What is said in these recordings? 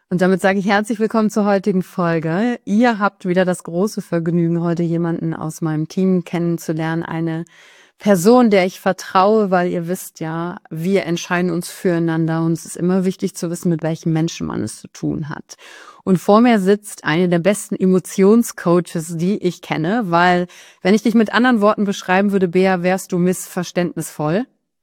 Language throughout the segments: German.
Und damit sage ich herzlich willkommen zur heutigen Folge. Ihr habt wieder das große Vergnügen, heute jemanden aus meinem Team kennenzulernen. Eine Person, der ich vertraue, weil ihr wisst ja, wir entscheiden uns füreinander. Und es ist immer wichtig zu wissen, mit welchem Menschen man es zu tun hat. Und vor mir sitzt eine der besten Emotionscoaches, die ich kenne, weil wenn ich dich mit anderen Worten beschreiben würde, Bea, wärst du missverständnisvoll.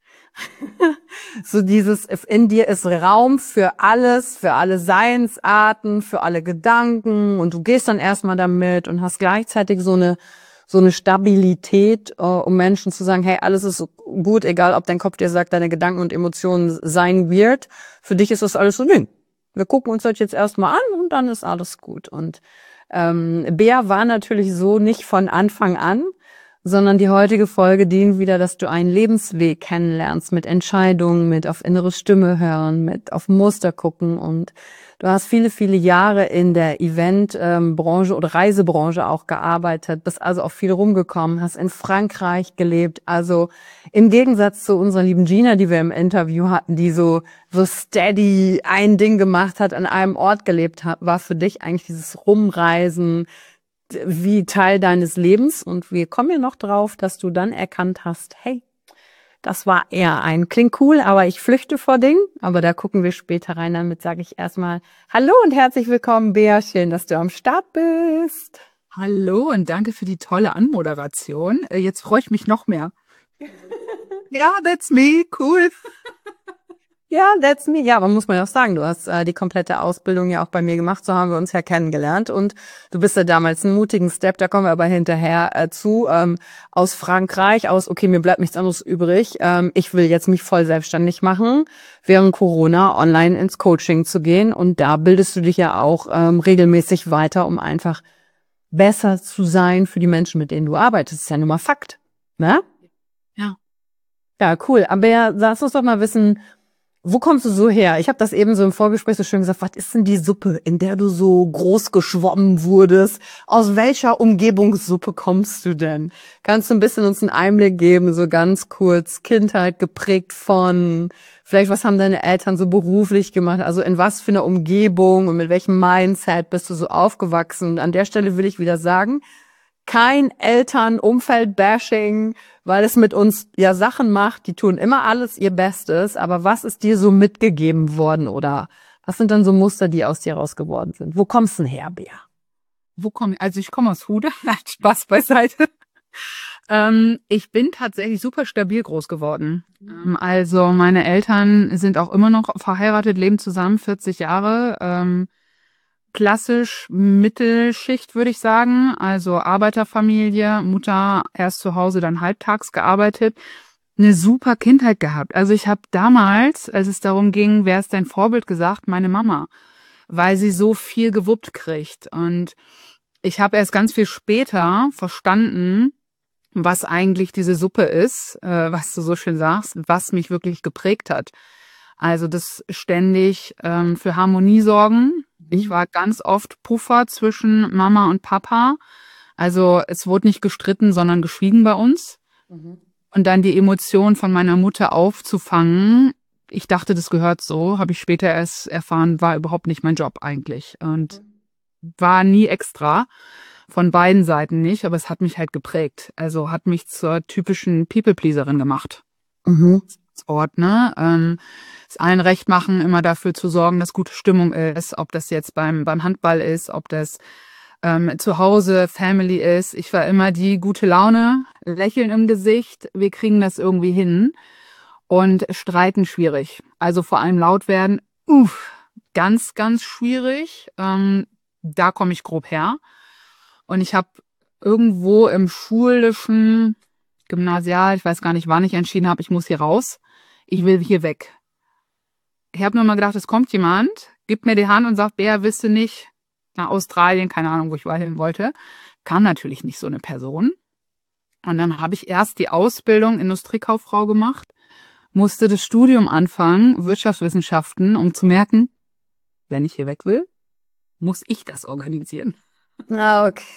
So dieses, in dir ist Raum für alles, für alle Seinsarten, für alle Gedanken und du gehst dann erstmal damit und hast gleichzeitig so eine Stabilität, um Menschen zu sagen, hey, alles ist gut, egal ob dein Kopf dir sagt, deine Gedanken und Emotionen seien weird. Für dich ist das alles so, nee, wir gucken uns das jetzt erstmal an und dann ist alles gut. Und Bea war natürlich so nicht von Anfang an, sondern die heutige Folge dient wieder, dass du einen Lebensweg kennenlernst mit Entscheidungen, mit auf innere Stimme hören, mit auf Muster gucken. Und du hast viele, viele Jahre in der Eventbranche oder Reisebranche auch gearbeitet, bist also auch viel rumgekommen, hast in Frankreich gelebt. Also im Gegensatz zu unserer lieben Gina, die wir im Interview hatten, die so steady ein Ding gemacht hat, an einem Ort gelebt hat, war für dich eigentlich dieses Rumreisen wie Teil deines Lebens. Und wir kommen ja noch drauf, dass du dann erkannt hast, hey, das war eher klingt cool, aber ich flüchte vor Dingen. Aber da gucken wir später rein. Damit sage ich erstmal Hallo und herzlich willkommen, Bea. Schön, dass du am Start bist. Hallo und danke für die tolle Anmoderation. Jetzt freue ich mich noch mehr. Ja, that's me, cool. Ja, that's me. Ja, aber muss man ja auch sagen, du hast die komplette Ausbildung ja auch bei mir gemacht, so haben wir uns ja kennengelernt und du bist ja damals einen mutigen Step, da kommen wir aber hinterher zu, aus Frankreich, okay, mir bleibt nichts anderes übrig, ich will jetzt mich voll selbstständig machen, während Corona online ins Coaching zu gehen und da bildest du dich ja auch regelmäßig weiter, um einfach besser zu sein für die Menschen, mit denen du arbeitest. Das ist ja nun mal Fakt, ne? Ja. Ja, cool. Aber ja, lass uns doch mal wissen, wo kommst du so her? Ich habe das eben so im Vorgespräch so schön gesagt. Was ist denn die Suppe, in der du so groß geschwommen wurdest? Aus welcher Umgebungssuppe kommst du denn? Kannst du ein bisschen uns einen Einblick geben, so ganz kurz, Kindheit geprägt von, vielleicht was haben deine Eltern so beruflich gemacht? Also in was für einer Umgebung und mit welchem Mindset bist du so aufgewachsen? Und an der Stelle will ich wieder sagen, kein Eltern-Umfeld-Bashing, weil es mit uns ja Sachen macht, die tun immer alles ihr Bestes, aber was ist dir so mitgegeben worden oder was sind dann so Muster, die aus dir raus geworden sind? Wo kommst du denn her, Bea? Also ich komme aus Hude, Spaß beiseite. Ich bin tatsächlich super stabil groß geworden. Also meine Eltern sind auch immer noch verheiratet, leben zusammen, 40 Jahre. Klassisch Mittelschicht, würde ich sagen. Also Arbeiterfamilie, Mutter erst zu Hause, dann halbtags gearbeitet. Eine super Kindheit gehabt. Also ich habe damals, als es darum ging, wer ist dein Vorbild, gesagt, meine Mama, weil sie so viel gewuppt kriegt. Und ich habe erst ganz viel später verstanden, was eigentlich diese Suppe ist, was du so schön sagst, was mich wirklich geprägt hat. Also das ständig für Harmonie sorgen. Ich war ganz oft Puffer zwischen Mama und Papa. Also es wurde nicht gestritten, sondern geschwiegen bei uns. Und dann die Emotionen von meiner Mutter aufzufangen. Ich dachte, das gehört so. Habe ich später erst erfahren, war überhaupt nicht mein Job eigentlich. Und war nie extra. Von beiden Seiten nicht, aber es hat mich halt geprägt. Also hat mich zur typischen People-Pleaserin gemacht. Ort, ne? Es allen recht machen, immer dafür zu sorgen, dass gute Stimmung ist, ob das jetzt beim Handball ist, ob das zu Hause Family ist. Ich war immer die gute Laune, Lächeln im Gesicht, wir kriegen das irgendwie hin. Und streiten schwierig. Also vor allem laut werden, ganz, ganz schwierig. Da komme ich grob her. Und ich habe irgendwo im schulischen Gymnasial, ich weiß gar nicht, wann ich entschieden habe, ich muss hier raus. Ich will hier weg. Ich habe nur mal gedacht, es kommt jemand, gibt mir die Hand und sagt, Bea, willst du nicht nach Australien? Keine Ahnung, wo ich hin wollte. Kam natürlich nicht so eine Person. Und dann habe ich erst die Ausbildung Industriekauffrau gemacht, musste das Studium anfangen, Wirtschaftswissenschaften, um zu merken, wenn ich hier weg will, muss ich das organisieren. Ah, okay.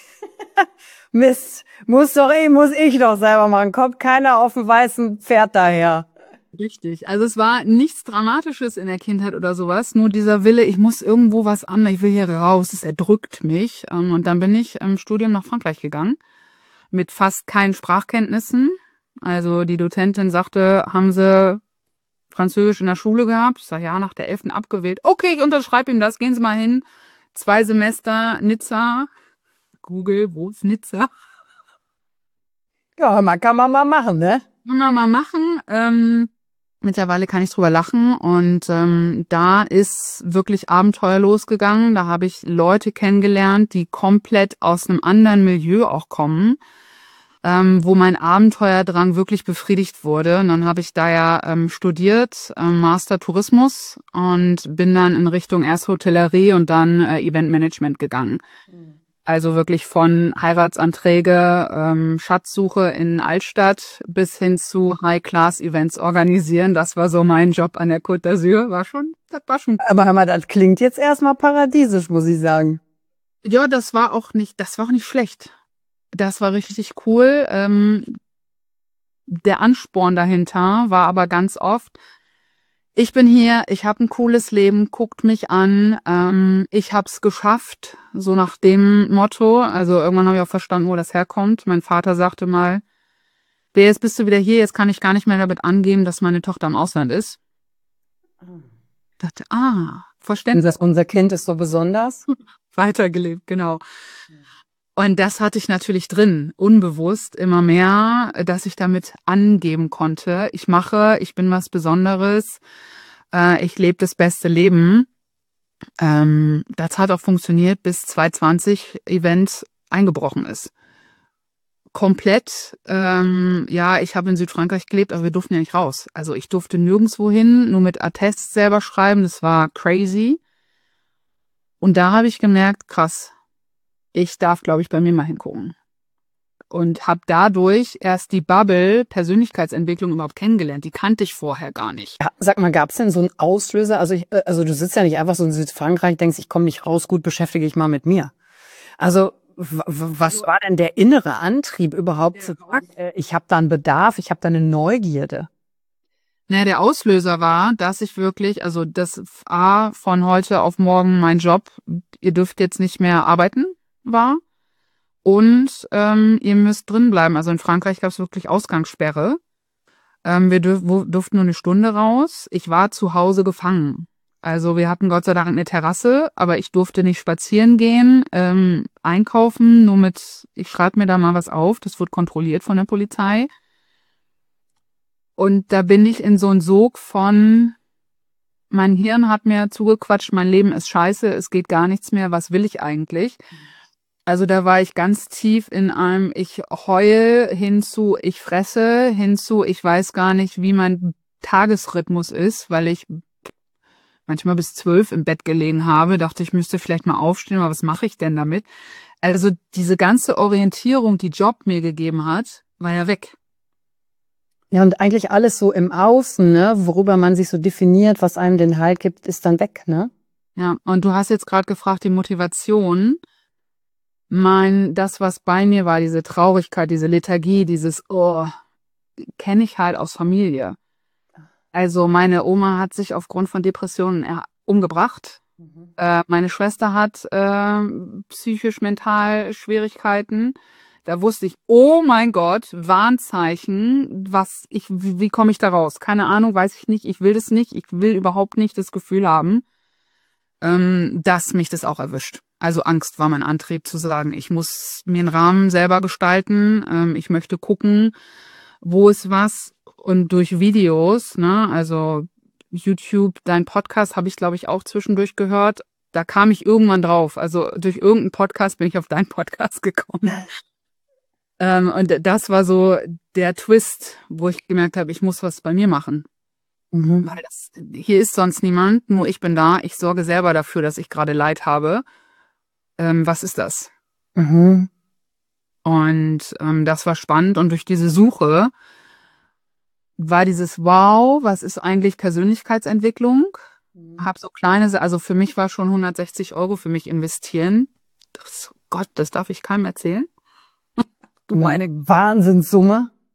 Mist. Muss ich doch selber machen. Kommt keiner auf dem weißen Pferd daher. Richtig. Also es war nichts Dramatisches in der Kindheit oder sowas, nur dieser Wille, ich muss irgendwo was an, ich will hier raus, es erdrückt mich. Und dann bin ich im Studium nach Frankreich gegangen, mit fast keinen Sprachkenntnissen. Also die Dozentin sagte, haben Sie Französisch in der Schule gehabt? Ich sage, ja, nach der 11. abgewählt. Okay, ich unterschreibe ihm das, gehen Sie mal hin. 2 Semester Nizza. Google, wo ist Nizza? Ja, kann man mal machen, ne? Kann man mal machen. Mittlerweile kann ich drüber lachen und da ist wirklich Abenteuer losgegangen. Da habe ich Leute kennengelernt, die komplett aus einem anderen Milieu auch kommen, wo mein Abenteuerdrang wirklich befriedigt wurde. Und dann habe ich da ja studiert, Master Tourismus und bin dann in Richtung erst Hotellerie und dann Eventmanagement gegangen. Also wirklich von Heiratsanträge, Schatzsuche in Altstadt bis hin zu High-Class-Events organisieren. Das war so mein Job an der Côte d'Azur. Das war schon. Aber hör mal, das klingt jetzt erstmal paradiesisch, muss ich sagen. Ja, das war auch nicht schlecht. Das war richtig cool. Der Ansporn dahinter war aber ganz oft, ich bin hier, ich habe ein cooles Leben, guckt mich an, ich hab's geschafft, so nach dem Motto. Also irgendwann habe ich auch verstanden, wo das herkommt. Mein Vater sagte mal, jetzt bist du wieder hier, jetzt kann ich gar nicht mehr damit angeben, dass meine Tochter im Ausland ist. Ich dachte, verständlich. Unser Kind ist so besonders. Weitergelebt, genau. Und das hatte ich natürlich drin, unbewusst immer mehr, dass ich damit angeben konnte. Ich bin was Besonderes, ich lebe das beste Leben. Das hat auch funktioniert, bis 2020 Event eingebrochen ist. Komplett, ich habe in Südfrankreich gelebt, aber wir durften ja nicht raus. Also ich durfte nirgendwo hin, nur mit Attest selber schreiben, das war crazy. Und da habe ich gemerkt, krass, ich darf, glaube ich, bei mir mal hingucken. Und habe dadurch erst die Bubble Persönlichkeitsentwicklung überhaupt kennengelernt. Die kannte ich vorher gar nicht. Ja, sag mal, gab's denn so einen Auslöser? Also du sitzt ja nicht einfach so in Südfrankreich, denkst, ich komme nicht raus, gut, beschäftige ich mal mit mir. Also was war denn der innere Antrieb überhaupt zu sagen, ich habe da einen Bedarf, ich habe da eine Neugierde? Naja, der Auslöser war, dass ich wirklich, also das von heute auf morgen mein Job, ihr dürft jetzt nicht mehr arbeiten, war. Und ihr müsst drin bleiben. Also in Frankreich gab es wirklich Ausgangssperre. Wir durften nur eine Stunde raus. Ich war zu Hause gefangen. Also wir hatten Gott sei Dank eine Terrasse, aber ich durfte nicht spazieren gehen, einkaufen, ich schreibe mir da mal was auf, das wird kontrolliert von der Polizei. Und da bin ich in so einen Sog von, mein Hirn hat mir zugequatscht, mein Leben ist scheiße, es geht gar nichts mehr, was will ich eigentlich? Also da war ich ganz tief in einem, ich heul hinzu, ich fresse hinzu, ich weiß gar nicht, wie mein Tagesrhythmus ist, weil ich manchmal bis 12 im Bett gelegen habe, dachte ich müsste vielleicht mal aufstehen, aber was mache ich denn damit? Also diese ganze Orientierung, die Job mir gegeben hat, war ja weg. Ja, und eigentlich alles so im Außen, ne, worüber man sich so definiert, was einem den Halt gibt, ist dann weg, ne? Ja, und du hast jetzt gerade gefragt, die Motivation. Das, was bei mir war, diese Traurigkeit, diese Lethargie, kenne ich halt aus Familie. Also meine Oma hat sich aufgrund von Depressionen umgebracht. Meine Schwester hat psychisch-mental Schwierigkeiten. Da wusste ich, oh mein Gott, Warnzeichen, wie komme ich da raus? Keine Ahnung, weiß ich nicht, ich will das nicht, ich will überhaupt nicht das Gefühl haben, dass mich das auch erwischt. Also Angst war mein Antrieb zu sagen, ich muss mir einen Rahmen selber gestalten, ich möchte gucken, wo ist was und durch Videos, ne, also YouTube, dein Podcast habe ich, glaube ich, auch zwischendurch gehört, da kam ich irgendwann drauf, also durch irgendeinen Podcast bin ich auf deinen Podcast gekommen. Und das war so der Twist, wo ich gemerkt habe, ich muss was bei mir machen. Weil hier ist sonst niemand, nur ich bin da. Ich sorge selber dafür, dass ich gerade Leid habe. Was ist das? Und das war spannend. Und durch diese Suche war dieses Wow, was ist eigentlich Persönlichkeitsentwicklung? Hab so also für mich war schon 160 € für mich investieren. Gott, das darf ich keinem erzählen. Du meine Wahnsinnssumme.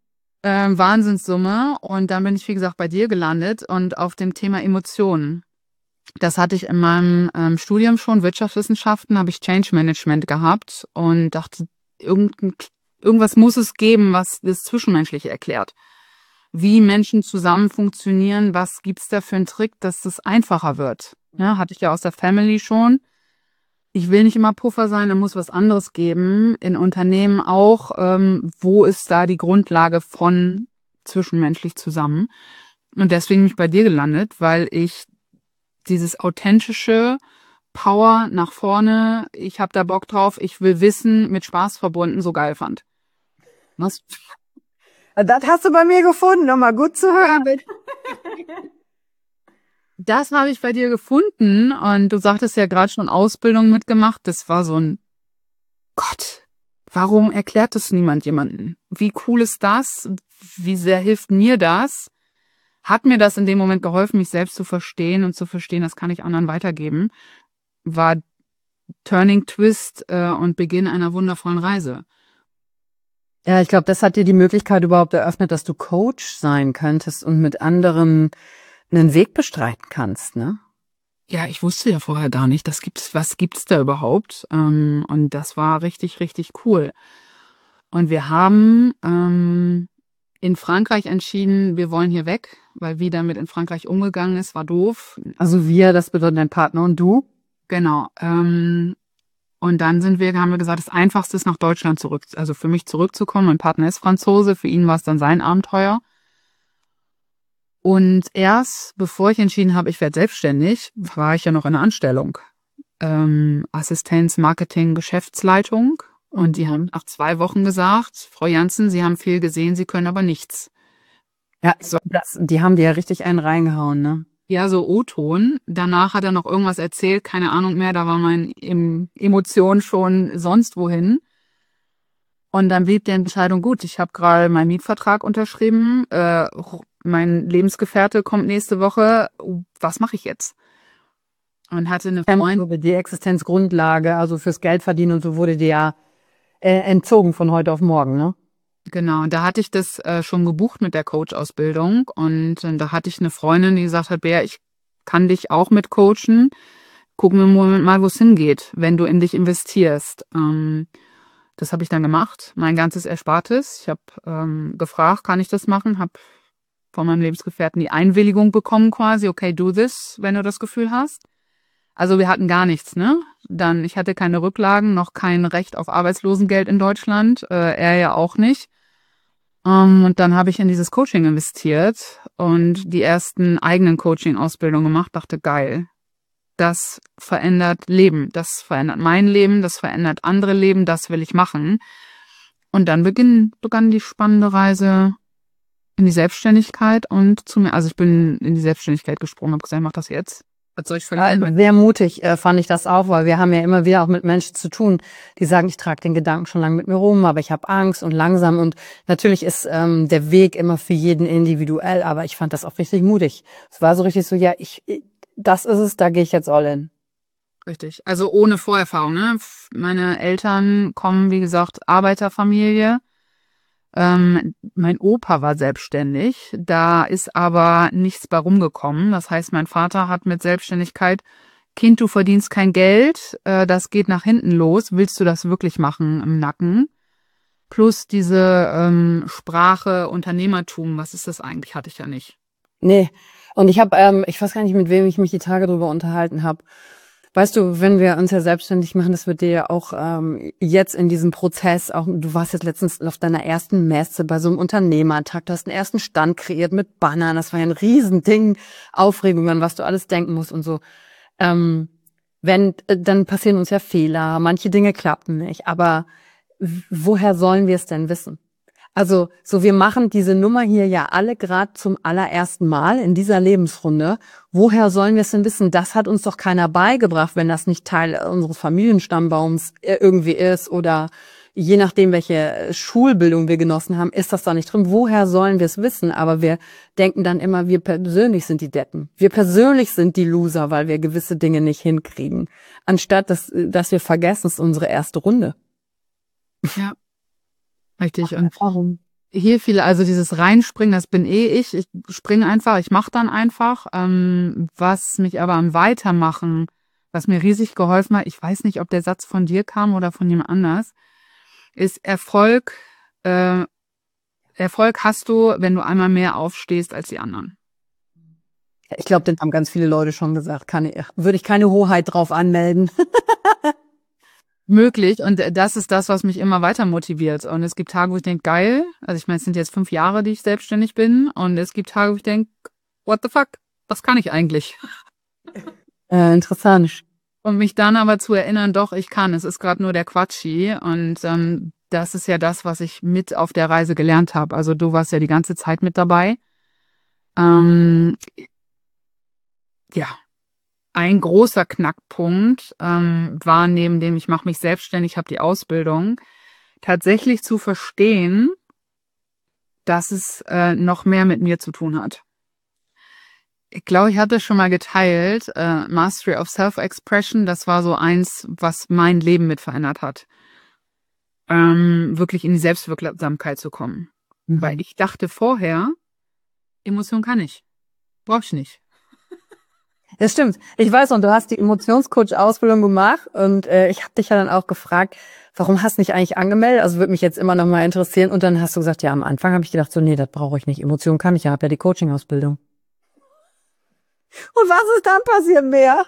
Wahnsinnssumme. Und dann bin ich, wie gesagt, bei dir gelandet und auf dem Thema Emotionen. Das hatte ich in meinem Studium schon, Wirtschaftswissenschaften, habe ich Change Management gehabt und dachte, irgendwas muss es geben, was das Zwischenmenschliche erklärt. Wie Menschen zusammen funktionieren, was gibt's da für einen Trick, dass das einfacher wird. Ja, hatte ich ja aus der Family schon. Ich will nicht immer Puffer sein, da muss was anderes geben. In Unternehmen auch, wo ist da die Grundlage von zwischenmenschlich zusammen? Und deswegen bin ich bei dir gelandet, weil ich dieses authentische Power nach vorne, ich habe da Bock drauf, ich will Wissen mit Spaß verbunden, so geil fand. Was? Das hast du bei mir gefunden, nochmal gut zu hören. Das habe ich bei dir gefunden und du sagtest ja gerade schon Ausbildung mitgemacht. Das war so ein Gott. Warum erklärt das niemand jemanden? Wie cool ist das? Wie sehr hilft mir das? Hat mir das in dem Moment geholfen, mich selbst zu verstehen und zu verstehen, das kann ich anderen weitergeben. War Turning Twist und Beginn einer wundervollen Reise. Ja, ich glaube, das hat dir die Möglichkeit überhaupt eröffnet, dass du Coach sein könntest und mit anderen einen Weg bestreiten kannst, ne? Ja, ich wusste ja vorher gar nicht, was gibt's da überhaupt? Und das war richtig, richtig cool. Und wir haben in Frankreich entschieden, wir wollen hier weg, weil wie damit in Frankreich umgegangen ist, war doof. Also wir, das bedeutet dein Partner und du? Genau. Und dann haben wir gesagt, das Einfachste ist nach Deutschland also für mich zurückzukommen. Mein Partner ist Franzose, für ihn war es dann sein Abenteuer. Und erst bevor ich entschieden habe, ich werde selbstständig, war ich ja noch in einer Anstellung. Assistenz, Marketing, Geschäftsleitung. Und die haben nach 2 Wochen gesagt, Frau Jansen, Sie haben viel gesehen, Sie können aber nichts. Ja, die haben dir ja richtig einen reingehauen, ne? Ja, so O-Ton. Danach hat er noch irgendwas erzählt, keine Ahnung mehr, da war meine Emotion schon sonst wohin. Und dann blieb die Entscheidung gut. Ich habe gerade meinen Mietvertrag unterschrieben. Mein Lebensgefährte kommt nächste Woche. Was mache ich jetzt? Und hatte eine Freundin. Die Existenzgrundlage, also fürs Geldverdienen und so wurde dir ja entzogen von heute auf morgen, ne? Genau, da hatte ich das schon gebucht mit der Coach-Ausbildung. Und da hatte ich eine Freundin, die gesagt hat, Bea, ich kann dich auch mit coachen. Gucken wir mal, wo es hingeht, wenn du in dich investierst. Das habe ich dann gemacht, mein ganzes Erspartes. Ich habe gefragt, kann ich das machen? Habe von meinem Lebensgefährten die Einwilligung bekommen quasi, okay, do this, wenn du das Gefühl hast. Also wir hatten gar nichts, ne? Ich hatte keine Rücklagen, noch kein Recht auf Arbeitslosengeld in Deutschland, er ja auch nicht. Und dann habe ich in dieses Coaching investiert und die ersten eigenen Coaching-Ausbildungen gemacht, dachte, geil. Das verändert Leben, das verändert mein Leben, das verändert andere Leben, das will ich machen. Und dann begann die spannende Reise in die Selbstständigkeit also ich bin in die Selbstständigkeit gesprungen, habe gesagt, ich mach das jetzt. Was soll ich verlieren? Sehr mutig fand ich das auch, weil wir haben ja immer wieder auch mit Menschen zu tun, die sagen, ich trage den Gedanken schon lange mit mir rum, aber ich habe Angst und langsam und natürlich ist der Weg immer für jeden individuell, aber ich fand das auch richtig mutig. Es war so richtig so, ja, das ist es, da gehe ich jetzt all in. Richtig, also ohne Vorerfahrung, ne? Meine Eltern kommen, wie gesagt, Arbeiterfamilie. Mein Opa war selbstständig, da ist aber nichts bei rumgekommen. Das heißt, mein Vater hat mit Selbstständigkeit, Kind, du verdienst kein Geld, das geht nach hinten los, willst du das wirklich machen im Nacken? Plus diese Sprache, Unternehmertum, was ist das eigentlich, hatte ich ja nicht. Nee, und ich habe, ich weiß gar nicht, mit wem ich mich die Tage drüber unterhalten habe. Weißt du, wenn wir uns ja selbstständig machen, das wird dir ja auch jetzt in diesem Prozess, auch du warst jetzt letztens auf deiner ersten Messe bei so einem Unternehmertag, du hast einen ersten Stand kreiert mit Bannern, das war ja ein Riesending, Aufregung, an was du alles denken musst und so. Dann passieren uns ja Fehler, manche Dinge klappen nicht, aber woher sollen wir es denn wissen? Also so, wir machen diese Nummer hier ja alle gerade zum allerersten Mal in dieser Lebensrunde. Woher sollen wir es denn wissen? Das hat uns doch keiner beigebracht, wenn das nicht Teil unseres Familienstammbaums irgendwie ist oder je nachdem, welche Schulbildung wir genossen haben, ist das da nicht drin. Woher sollen wir es wissen? Aber wir denken dann immer, wir persönlich sind die Deppen. Wir persönlich sind die Loser, weil wir gewisse Dinge nicht hinkriegen. Anstatt, dass wir vergessen, es ist unsere erste Runde. Ja. Richtig. Und warum? hier viele, also dieses Reinspringen, das bin ich. Ich springe einfach, ich mache dann einfach. Was mich aber am Weitermachen, was mir riesig geholfen hat, ich weiß nicht, ob der Satz von dir kam oder von jemand anders, ist Erfolg. Erfolg hast du, wenn du einmal mehr aufstehst als die anderen. Ich glaube, den haben ganz viele Leute schon gesagt. Würde ich keine Hoheit drauf anmelden. Möglich. Und das ist das, was mich immer weiter motiviert. Und es gibt Tage, wo ich denke, geil. Also ich meine, es sind jetzt 5 Jahre, die ich selbstständig bin. Und es gibt Tage, wo ich denke, what the fuck? Was kann ich eigentlich? Interessant. Und mich dann aber zu erinnern, doch, ich kann. Es ist gerade nur der Quatschi. Und das ist ja das, was ich mit auf der Reise gelernt habe. Also du warst ja die ganze Zeit mit dabei. Ja. Ein großer Knackpunkt war neben dem, ich mache mich selbstständig, habe die Ausbildung, tatsächlich zu verstehen, dass es noch mehr mit mir zu tun hat. Ich glaube, ich hatte schon mal geteilt, Mastery of Self-Expression, das war so eins, was mein Leben mit verändert hat. Wirklich in die Selbstwirksamkeit zu kommen. Mhm. Weil ich dachte vorher, Emotion kann ich. Brauch ich nicht. Das stimmt. Ich weiß, und du hast die Emotionscoach-Ausbildung gemacht und ich habe dich ja dann auch gefragt, warum hast du nicht eigentlich angemeldet? Also würde mich jetzt immer noch mal interessieren. Und dann hast du gesagt, ja, am Anfang habe ich gedacht, so, nee, das brauche ich nicht. Emotionen kann ich ja, habe ja die Coaching-Ausbildung. Und was ist dann passiert mehr?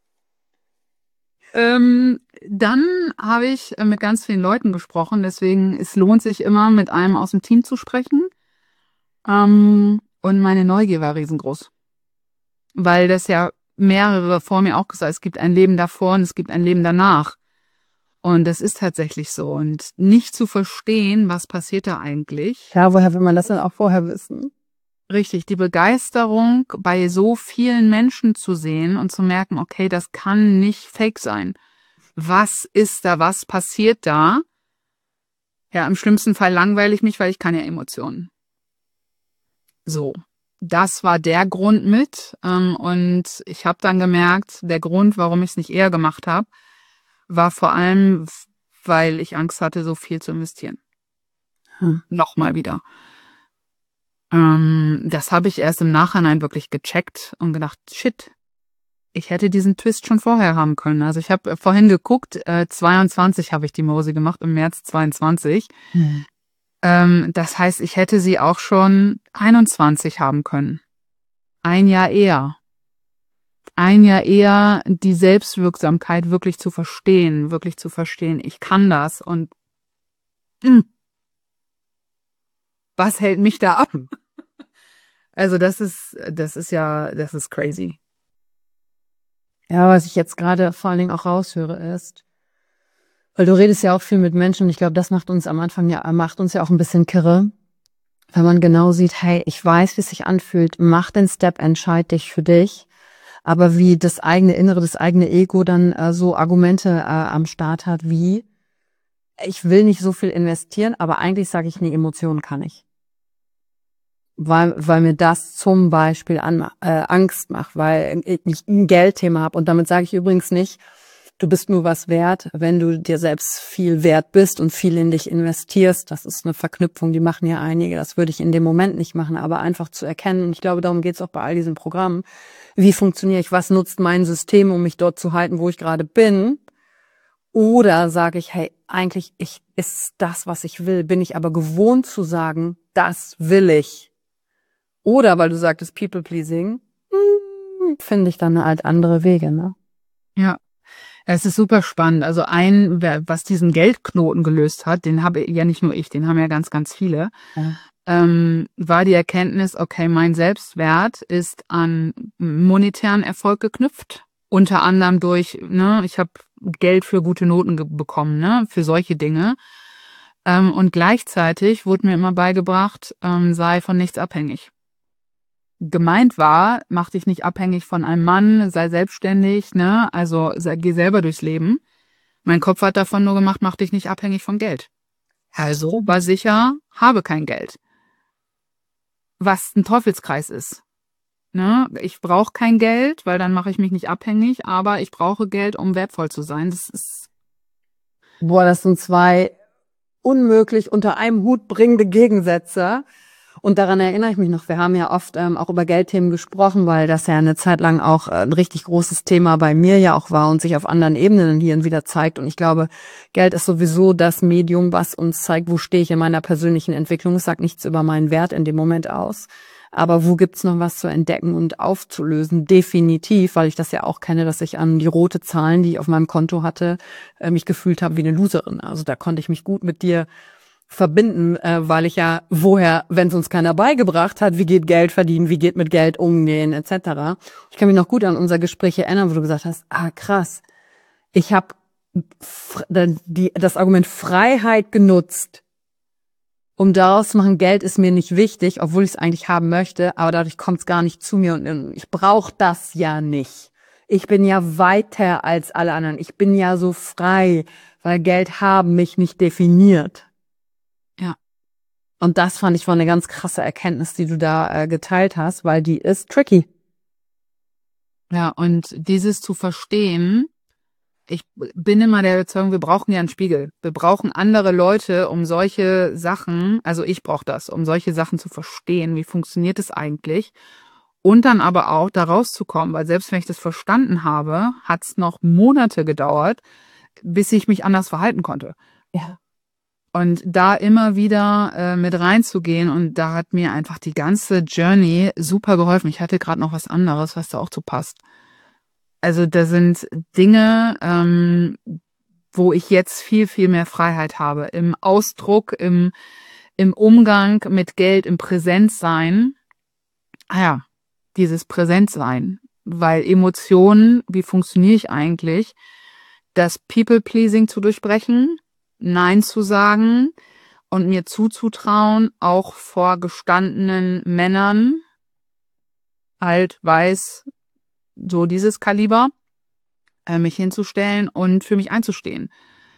Dann habe ich mit ganz vielen Leuten gesprochen, deswegen es lohnt sich immer, mit einem aus dem Team zu sprechen. Und meine Neugier war riesengroß. Weil das ja mehrere vor mir auch gesagt, es gibt ein Leben davor und es gibt ein Leben danach. Und das ist tatsächlich so. Und nicht zu verstehen, was passiert da eigentlich. Ja, woher will man das denn auch vorher wissen? Richtig, die Begeisterung bei so vielen Menschen zu sehen und zu merken, okay, das kann nicht fake sein. Was ist da, was passiert da? Ja, im schlimmsten Fall langweile ich mich, weil ich kann ja Emotionen. So, das war der Grund mit. Und ich habe dann gemerkt, der Grund, warum ich es nicht eher gemacht habe, war vor allem, weil ich Angst hatte, so viel zu investieren. Nochmal wieder. Das habe ich erst im Nachhinein wirklich gecheckt und gedacht, shit, ich hätte diesen Twist schon vorher haben können. Also ich habe vorhin geguckt, 22 habe ich die Mose gemacht, im März 22. Das heißt, ich hätte sie auch schon 21 haben können. Ein Jahr eher. Ein Jahr eher die Selbstwirksamkeit wirklich zu verstehen, ich kann das und was hält mich da ab? Also das ist crazy. Ja, was ich jetzt gerade vor allen Dingen auch raushöre ist, weil du redest ja auch viel mit Menschen und ich glaube, das macht uns am Anfang macht uns ja auch ein bisschen kirre, wenn man genau sieht, hey, ich weiß, wie es sich anfühlt, mach den Step, entscheid dich für dich, aber wie das eigene Innere, das eigene Ego dann so Argumente am Start hat, wie ich will nicht so viel investieren, aber eigentlich sage ich, nee, Emotionen kann ich. Weil mir das zum Beispiel Angst macht, weil ich ein Geldthema habe. Und damit sage ich übrigens nicht, du bist nur was wert, wenn du dir selbst viel wert bist und viel in dich investierst. Das ist eine Verknüpfung, die machen ja einige. Das würde ich in dem Moment nicht machen, aber einfach zu erkennen. Und ich glaube, darum geht es auch bei all diesen Programmen. Wie funktioniere ich? Was nutzt mein System, um mich dort zu halten, wo ich gerade bin? Oder sage ich, hey, eigentlich ist das, was ich will, bin ich aber gewohnt zu sagen, das will ich. Oder, weil du sagtest People-Pleasing, finde ich dann halt andere Wege, ne? Ja, es ist super spannend. Also was diesen Geldknoten gelöst hat, den habe ja nicht nur ich, den haben ja ganz, ganz viele, war die Erkenntnis, okay, mein Selbstwert ist an monetären Erfolg geknüpft. Unter anderem durch, ich habe Geld für gute Noten bekommen, für solche Dinge. Und gleichzeitig wurde mir immer beigebracht, sei von nichts abhängig. Gemeint war, mach dich nicht abhängig von einem Mann, sei selbstständig, also geh selber durchs Leben. Mein Kopf hat davon nur gemacht, mach dich nicht abhängig von Geld. Also war sicher, habe kein Geld. Was ein Teufelskreis ist. Ich brauche kein Geld, weil dann mache ich mich nicht abhängig, aber ich brauche Geld, um wertvoll zu sein. Das ist Boah, das sind zwei unmöglich unter einem Hut bringende Gegensätze. Und daran erinnere ich mich noch, wir haben ja oft auch über Geldthemen gesprochen, weil das ja eine Zeit lang auch ein richtig großes Thema bei mir ja auch war und sich auf anderen Ebenen hier und wieder zeigt. Und ich glaube, Geld ist sowieso das Medium, was uns zeigt, wo stehe ich in meiner persönlichen Entwicklung. Es sagt nichts über meinen Wert in dem Moment aus. Aber wo gibt's noch was zu entdecken und aufzulösen? Definitiv, weil ich das ja auch kenne, dass ich an die rote Zahlen, die ich auf meinem Konto hatte, mich gefühlt habe wie eine Loserin. Also da konnte ich mich gut mit dir verbinden, weil ich ja woher, wenn es uns keiner beigebracht hat, wie geht Geld verdienen, wie geht mit Geld umgehen, etc. Ich kann mich noch gut an unser Gespräch erinnern, wo du gesagt hast, krass, ich habe das Argument Freiheit genutzt, um daraus zu machen, Geld ist mir nicht wichtig, obwohl ich es eigentlich haben möchte, aber dadurch kommt es gar nicht zu mir und ich brauche das ja nicht. Ich bin ja weiter als alle anderen. Ich bin ja so frei, weil Geld haben mich nicht definiert. Ja. Und das fand ich war eine ganz krasse Erkenntnis, die du da geteilt hast, weil die ist tricky. Ja, und dieses zu verstehen, ich bin immer der Überzeugung, wir brauchen ja einen Spiegel. Wir brauchen andere Leute, um solche Sachen, also ich brauche das, um solche Sachen zu verstehen, wie funktioniert es eigentlich. Und dann aber auch da rauszukommen, weil selbst wenn ich das verstanden habe, hat es noch Monate gedauert, bis ich mich anders verhalten konnte. Ja. Und da immer wieder mit reinzugehen und da hat mir einfach die ganze Journey super geholfen. Ich hatte gerade noch was anderes, was da auch zu passt. Also da sind Dinge, wo ich jetzt viel, viel mehr Freiheit habe. Im Ausdruck, im Umgang mit Geld, im Präsentsein. Dieses Präsentsein. Weil Emotionen, wie funktioniere ich eigentlich? Das People-Pleasing zu durchbrechen, Nein zu sagen und mir zuzutrauen, auch vor gestandenen Männern, alt, weiß, so dieses Kaliber, mich hinzustellen und für mich einzustehen.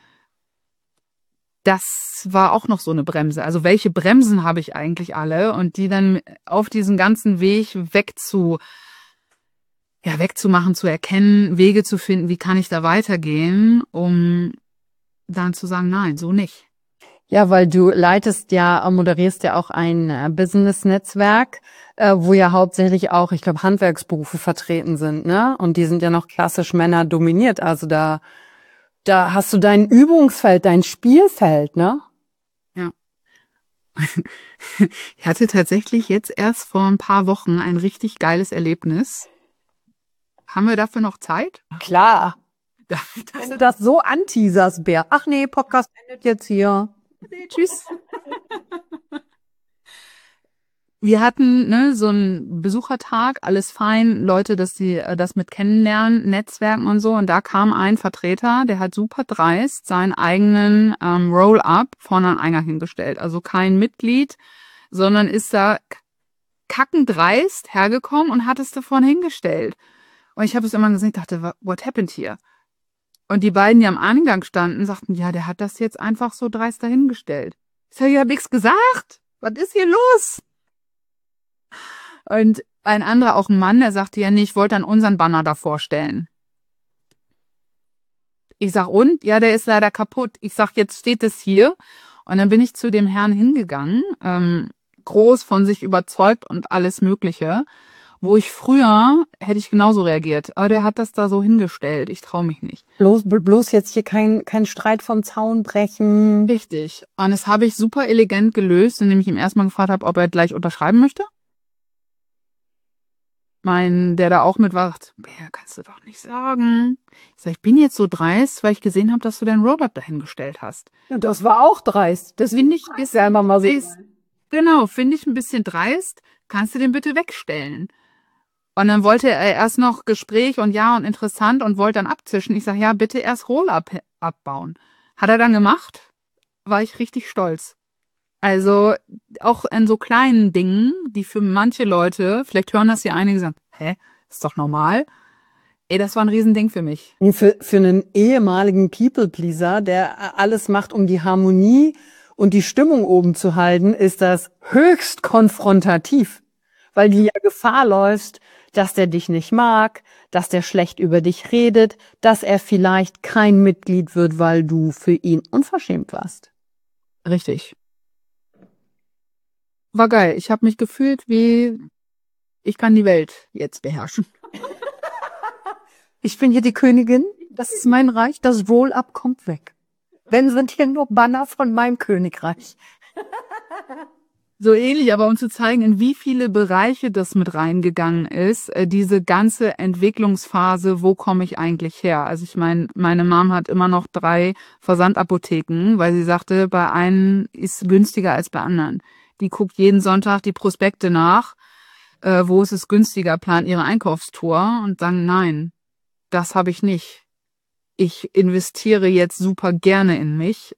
Das war auch noch so eine Bremse. Also welche Bremsen habe ich eigentlich alle und die dann auf diesen ganzen Weg wegzumachen, zu erkennen, Wege zu finden, wie kann ich da weitergehen, um dann zu sagen, nein, so nicht. Ja, weil du moderierst ja auch ein Business-Netzwerk, wo ja hauptsächlich auch, ich glaube, Handwerksberufe vertreten sind, ne? Und die sind ja noch klassisch Männer dominiert. Also da hast du dein Übungsfeld, dein Spielfeld, ne? Ja. Ich hatte tatsächlich jetzt erst vor ein paar Wochen ein richtig geiles Erlebnis. Haben wir dafür noch Zeit? Klar. Wenn du das so anteaserst, Bär. Ach nee, Podcast endet jetzt hier. Nee, tschüss. Wir hatten so einen Besuchertag, alles fein, Leute, dass die das mit kennenlernen, Netzwerken und so. Und da kam ein Vertreter, der hat super dreist seinen eigenen Roll-up vorne an den Eingang hingestellt. Also kein Mitglied, sondern ist da kackendreist hergekommen und hat es da vorne hingestellt. Und ich habe es immer gesehen, dachte, what happened here? Und die beiden, die am Eingang standen, sagten, ja, der hat das jetzt einfach so dreist dahingestellt. Ich sage, ich habe nichts gesagt. Was ist hier los? Und ein anderer, auch ein Mann, der sagte, ja, nee, ich wollte dann unseren Banner da vorstellen. Ich sag, und? Ja, der ist leider kaputt. Ich sag, jetzt steht es hier. Und dann bin ich zu dem Herrn hingegangen, groß von sich überzeugt und alles Mögliche. Wo ich früher, hätte ich genauso reagiert. Aber der hat das da so hingestellt. Ich traue mich nicht. Bloß jetzt hier kein Streit vom Zaun brechen. Richtig. Und das habe ich super elegant gelöst, indem ich ihm erstmal gefragt habe, ob er gleich unterschreiben möchte. Der da auch mit war, sagt, Bär, kannst du doch nicht sagen. Ich sag, ich bin jetzt so dreist, weil ich gesehen habe, dass du deinen Roll-up dahingestellt hast. Ja, das war auch dreist. Das finde ich ist ja immer mal so. Genau, finde ich ein bisschen dreist. Kannst du den bitte wegstellen? Und dann wollte er erst noch Gespräch und ja und interessant und wollte dann abzischen. Ich sage, ja, bitte erst Roll-up abbauen. Hat er dann gemacht, war ich richtig stolz. Also auch an so kleinen Dingen, die für manche Leute, vielleicht hören das ja einige, sagen, ist doch normal. Das war ein Riesending für mich. Für einen ehemaligen People-Pleaser, der alles macht, um die Harmonie und die Stimmung oben zu halten, ist das höchst konfrontativ. Weil du ja Gefahr läufst, dass der dich nicht mag, dass der schlecht über dich redet, dass er vielleicht kein Mitglied wird, weil du für ihn unverschämt warst. Richtig. War geil. Ich habe mich gefühlt wie, ich kann die Welt jetzt beherrschen. Ich bin hier die Königin, das ist mein Reich, das Roll-up kommt weg. Wenn sind hier nur Banner von meinem Königreich. So ähnlich, aber um zu zeigen, in wie viele Bereiche das mit reingegangen ist, diese ganze Entwicklungsphase, wo komme ich eigentlich her? Also ich meine, meine Mom hat immer noch 3 Versandapotheken, weil sie sagte, bei einen ist günstiger als bei anderen. Die guckt jeden Sonntag die Prospekte nach, wo ist es günstiger, plant ihre Einkaufstour und sagen, nein, das habe ich nicht. Ich investiere jetzt super gerne in mich,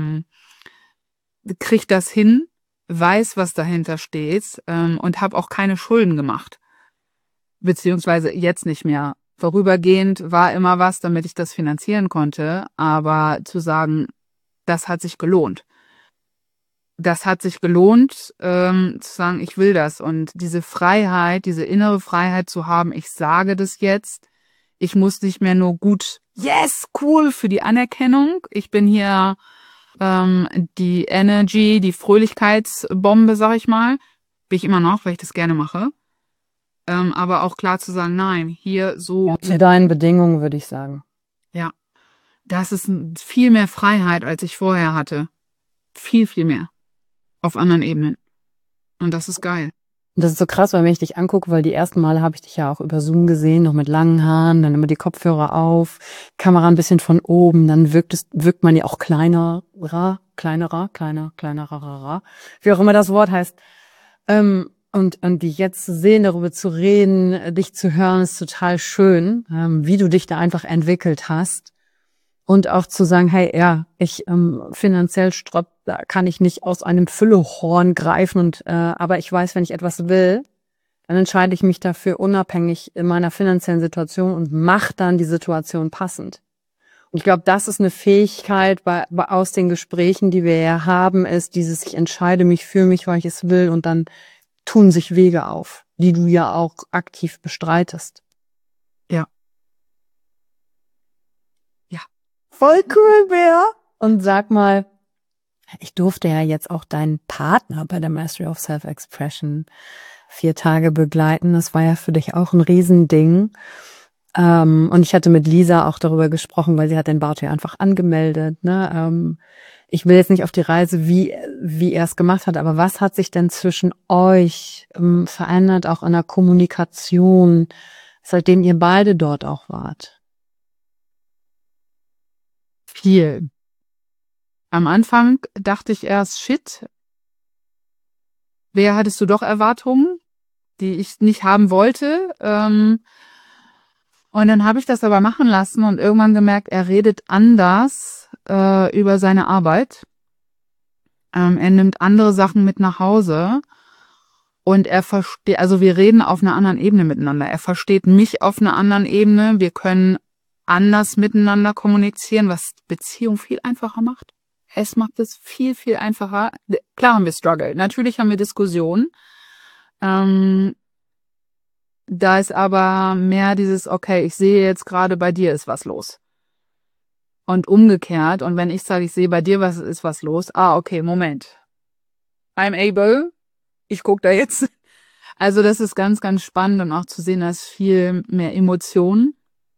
krieg das hin, weiß, was dahinter steht und habe auch keine Schulden gemacht. Beziehungsweise jetzt nicht mehr. Vorübergehend war immer was, damit ich das finanzieren konnte, aber zu sagen, das hat sich gelohnt. Das hat sich gelohnt, zu sagen, ich will das. Und diese Freiheit, diese innere Freiheit zu haben, ich sage das jetzt, ich muss nicht mehr nur gut, yes, cool, für die Anerkennung. Ich bin hier die Energy, die Fröhlichkeitsbombe, sag ich mal. Bin ich immer noch, weil ich das gerne mache. Aber auch klar zu sagen, nein, hier so. Ja, zu deinen Bedingungen, würde ich sagen. Ja, das ist viel mehr Freiheit, als ich vorher hatte. Viel, viel mehr. Auf anderen Ebenen. Und das ist geil. Und das ist so krass, weil wenn ich dich angucke, weil die ersten Male habe ich dich ja auch über Zoom gesehen, noch mit langen Haaren, dann immer die Kopfhörer auf, Kamera ein bisschen von oben, dann wirkt man ja auch kleinerer, wie auch immer das Wort heißt. Und dich jetzt zu sehen, darüber zu reden, dich zu hören, ist total schön, wie du dich da einfach entwickelt hast. Und auch zu sagen, hey, ja, ich finanziell da kann ich nicht aus einem Füllehorn greifen aber ich weiß, wenn ich etwas will, dann entscheide ich mich dafür unabhängig in meiner finanziellen Situation und mache dann die Situation passend. Und ich glaube, das ist eine Fähigkeit aus den Gesprächen, die wir ja haben, ist dieses, ich entscheide mich für mich, weil ich es will und dann tun sich Wege auf, die du ja auch aktiv bestreitest. Ja. Voll cool, Bea. Und sag mal, ich durfte ja jetzt auch deinen Partner bei der Mastery of Self-Expression 4 Tage begleiten. Das war ja für dich auch ein Riesending. Und ich hatte mit Lisa auch darüber gesprochen, weil sie hat den Bart ja einfach angemeldet. Ne? Ich will jetzt nicht auf die Reise, wie er es gemacht hat, aber was hat sich denn zwischen euch verändert, auch in der Kommunikation, seitdem ihr beide dort auch wart? Viel. Am Anfang dachte ich erst, shit, hattest du doch Erwartungen, die ich nicht haben wollte. Und dann habe ich das aber machen lassen und irgendwann gemerkt, er redet anders über seine Arbeit. Er nimmt andere Sachen mit nach Hause und er versteht, also wir reden auf einer anderen Ebene miteinander. Er versteht mich auf einer anderen Ebene. Wir können anders miteinander kommunizieren, was Beziehung viel einfacher macht. Es macht es viel, viel einfacher. Klar haben wir Struggle. Natürlich haben wir Diskussionen. Da ist aber mehr dieses, okay, ich sehe jetzt gerade, bei dir ist was los. Und umgekehrt. Und wenn ich sage, ich sehe bei dir ist was los. Okay, Moment. I'm able. Ich gucke da jetzt. Also das ist ganz, ganz spannend und auch zu sehen, da ist viel mehr Emotionen.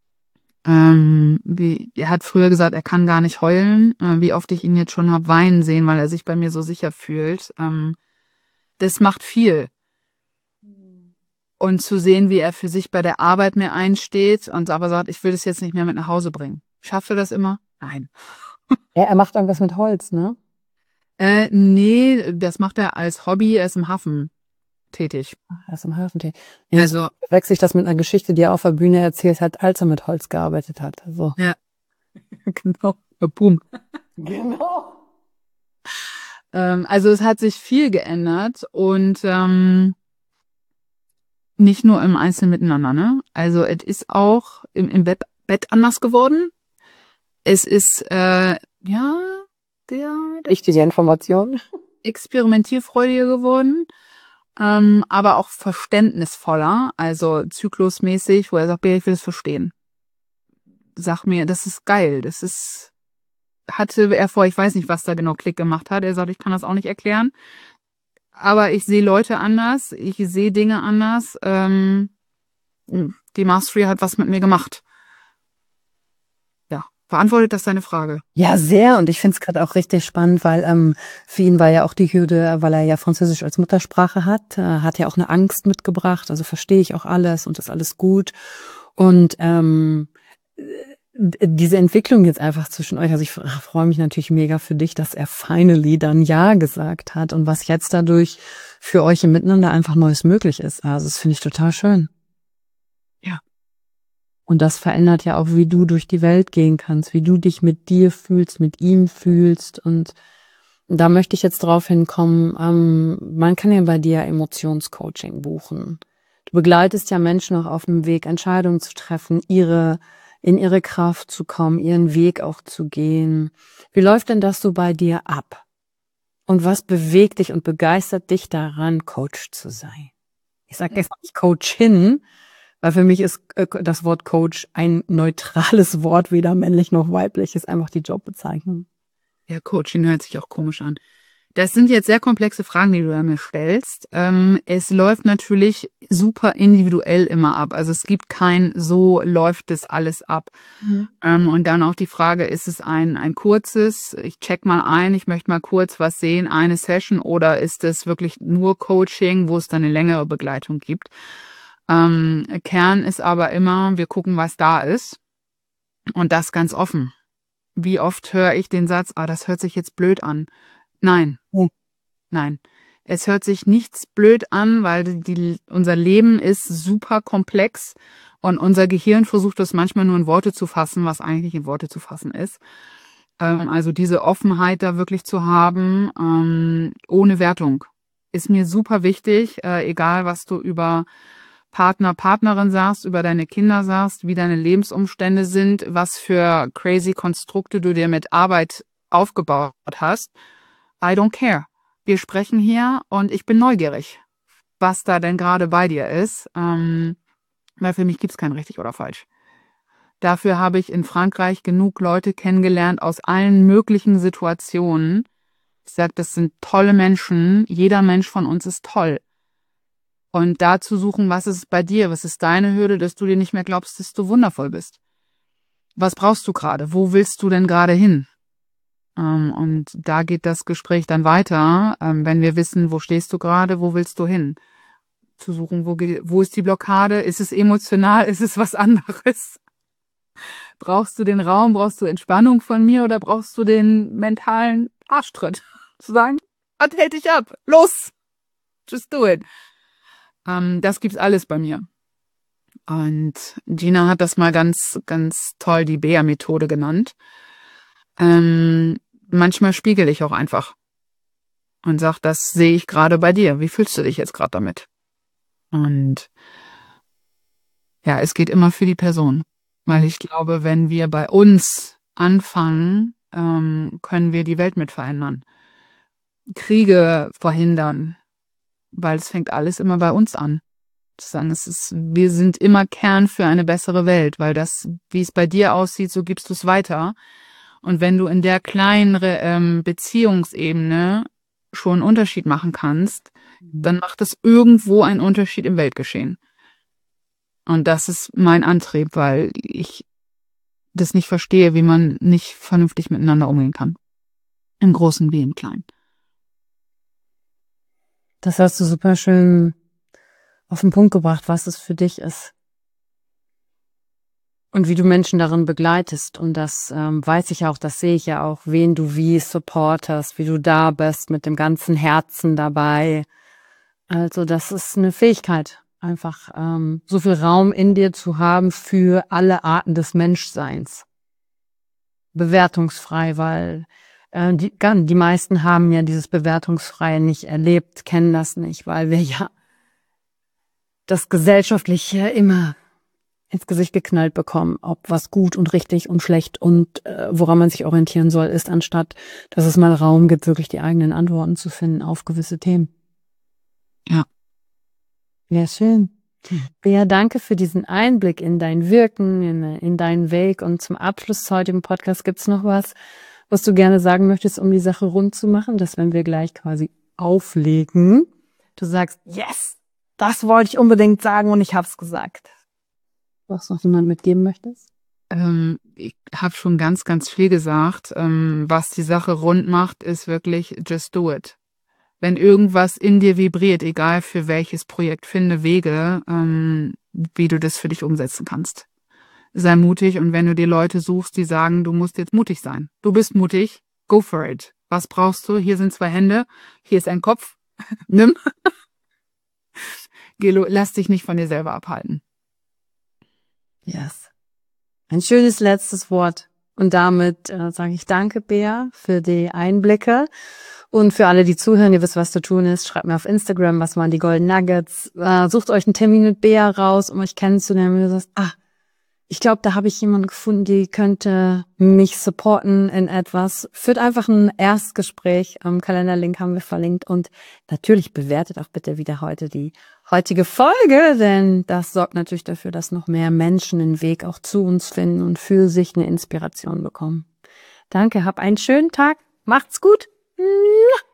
Er hat früher gesagt, er kann gar nicht heulen, wie oft ich ihn jetzt schon habe weinen sehen, weil er sich bei mir so sicher fühlt. Das macht viel. Und zu sehen, wie er für sich bei der Arbeit mehr einsteht und aber sagt, ich will das jetzt nicht mehr mit nach Hause bringen. Schafft er das immer? Nein. Ja, er macht irgendwas mit Holz, ne? Nee, das macht er als Hobby, er ist im Hafen tätig. Er ist im Hafen tätig. Ja, Also wechsle ich das mit einer Geschichte, die er auf der Bühne erzählt hat, als er mit Holz gearbeitet hat. Also. Ja, genau. Boom. Genau. Also es hat sich viel geändert und nicht nur im Einzelnen miteinander, ne? Also es ist auch im Bett anders geworden. Es ist Wichtige Information. experimentierfreudiger geworden, aber auch verständnisvoller, also zyklusmäßig, wo er sagt, ich will es verstehen. Sag mir, das ist geil, das ist hatte er vor, ich weiß nicht, was da genau Klick gemacht hat. Er sagt, ich kann das auch nicht erklären. Aber ich sehe Leute anders, ich sehe Dinge anders. Die Mastery hat was mit mir gemacht. Ja, beantwortet das deine Frage? Ja, sehr. Und ich finde es gerade auch richtig spannend, weil für ihn war ja auch die Hürde, weil er ja Französisch als Muttersprache hat ja auch eine Angst mitgebracht. Also verstehe ich auch alles und ist alles gut. Und diese Entwicklung jetzt einfach zwischen euch, also ich freue mich natürlich mega für dich, dass er finally dann Ja gesagt hat und was jetzt dadurch für euch im Miteinander einfach Neues möglich ist. Also das finde ich total schön. Ja. Und das verändert ja auch, wie du durch die Welt gehen kannst, wie du dich mit dir fühlst, mit ihm fühlst. Und da möchte ich jetzt drauf hinkommen, man kann ja bei dir Emotionscoaching buchen. Du begleitest ja Menschen auch auf dem Weg, Entscheidungen zu treffen, in ihre Kraft zu kommen, ihren Weg auch zu gehen. Wie läuft denn das so bei dir ab? Und was bewegt dich und begeistert dich daran, Coach zu sein? Ich sage jetzt nicht Coachin, weil für mich ist das Wort Coach ein neutrales Wort, weder männlich noch weiblich, ist einfach die Jobbezeichnung. Ja, Coaching hört sich auch komisch an. Das sind jetzt sehr komplexe Fragen, die du da mir stellst. Es läuft natürlich super individuell immer ab. Also es gibt kein, so läuft das alles ab. Und dann auch die Frage, ist es ein kurzes, ich check mal ein, ich möchte mal kurz was sehen, eine Session, oder ist es wirklich nur Coaching, wo es dann eine längere Begleitung gibt? Kern ist aber immer, wir gucken, was da ist. Und das ganz offen. Wie oft höre ich den Satz, das hört sich jetzt blöd an. Nein, nein. Es hört sich nichts blöd an, weil unser Leben ist super komplex und unser Gehirn versucht das manchmal nur in Worte zu fassen, was eigentlich in Worte zu fassen ist. Also diese Offenheit da wirklich zu haben, ohne Wertung, ist mir super wichtig, egal was du über Partner, Partnerin sagst, über deine Kinder sagst, wie deine Lebensumstände sind, was für crazy Konstrukte du dir mit Arbeit aufgebaut hast. I don't care. Wir sprechen hier und ich bin neugierig, was da denn gerade bei dir ist, weil für mich gibt's kein richtig oder falsch. Dafür habe ich in Frankreich genug Leute kennengelernt aus allen möglichen Situationen. Ich sage, das sind tolle Menschen. Jeder Mensch von uns ist toll. Und da zu suchen, was ist bei dir? Was ist deine Hürde, dass du dir nicht mehr glaubst, dass du wundervoll bist? Was brauchst du gerade? Wo willst du denn gerade hin? Und da geht das Gespräch dann weiter, wenn wir wissen, wo stehst du gerade, wo willst du hin? Zu suchen, wo ist die Blockade? Ist es emotional? Ist es was anderes? Brauchst du den Raum? Brauchst du Entspannung von mir oder brauchst du den mentalen Arschtritt? Zu sagen, was hält dich ab? Los! Just do it. Das gibt's alles bei mir. Und Gina hat das mal ganz, ganz toll die Bea-Methode genannt. Manchmal spiegel ich auch einfach und sag, das sehe ich gerade bei dir. Wie fühlst du dich jetzt gerade damit? Und ja, es geht immer für die Person. Weil ich glaube, wenn wir bei uns anfangen, können wir die Welt mit verändern. Kriege verhindern. Weil es fängt alles immer bei uns an. Zu sagen, wir sind immer Kern für eine bessere Welt, weil das, wie es bei dir aussieht, so gibst du es weiter. Und wenn du in der kleinen Beziehungsebene schon einen Unterschied machen kannst, dann macht es irgendwo einen Unterschied im Weltgeschehen. Und das ist mein Antrieb, weil ich das nicht verstehe, wie man nicht vernünftig miteinander umgehen kann. Im Großen wie im Kleinen. Das hast du super schön auf den Punkt gebracht, was es für dich ist. Und wie du Menschen darin begleitest. Und das weiß ich auch, das sehe ich ja auch, wen du wie supportest, wie du da bist, mit dem ganzen Herzen dabei. Also das ist eine Fähigkeit, einfach so viel Raum in dir zu haben für alle Arten des Menschseins. Bewertungsfrei, weil die meisten haben ja dieses Bewertungsfreie nicht erlebt, kennen das nicht, weil wir ja das Gesellschaftliche immer ins Gesicht geknallt bekommen, ob was gut und richtig und schlecht und woran man sich orientieren soll, ist, anstatt dass es mal Raum gibt, wirklich die eigenen Antworten zu finden auf gewisse Themen. Ja. Ja, schön. Bea, danke für diesen Einblick in dein Wirken, in deinen Weg. Und zum Abschluss zu heutigem Podcast gibt's noch was was du gerne sagen möchtest, um die Sache rund zu machen, dass wenn wir gleich quasi auflegen, du sagst, yes, das wollte ich unbedingt sagen und ich hab's gesagt. Was noch jemand mitgeben möchtest? Ich habe schon ganz, ganz viel gesagt. Was die Sache rund macht, ist wirklich just do it. Wenn irgendwas in dir vibriert, egal für welches Projekt, finde Wege, wie du das für dich umsetzen kannst. Sei mutig und wenn du dir Leute suchst, die sagen, du musst jetzt mutig sein. Du bist mutig, go for it. Was brauchst du? Hier sind 2 Hände, hier ist ein Kopf. Nimm. Lass dich nicht von dir selber abhalten. Yes. Ein schönes letztes Wort. Und damit sage ich danke, Bea, für die Einblicke. Und für alle, die zuhören, ihr wisst, was zu tun ist. Schreibt mir auf Instagram, was waren die Golden Nuggets. Sucht euch einen Termin mit Bea raus, um euch kennenzulernen. Wenn du sagst, ich glaube, da habe ich jemanden gefunden, die könnte mich supporten in etwas. Führt einfach ein Erstgespräch. Kalenderlink haben wir verlinkt. Und natürlich bewertet auch bitte wieder heute die heutige Folge, denn das sorgt natürlich dafür, dass noch mehr Menschen den Weg auch zu uns finden und für sich eine Inspiration bekommen. Danke, hab einen schönen Tag. Macht's gut.